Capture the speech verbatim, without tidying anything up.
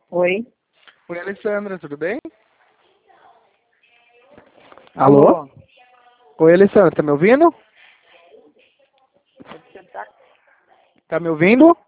Oi. Oi, Alessandra, tudo bem? Alô? Alô? Oi, Alessandra, tá me ouvindo? Você tá... Tá me ouvindo?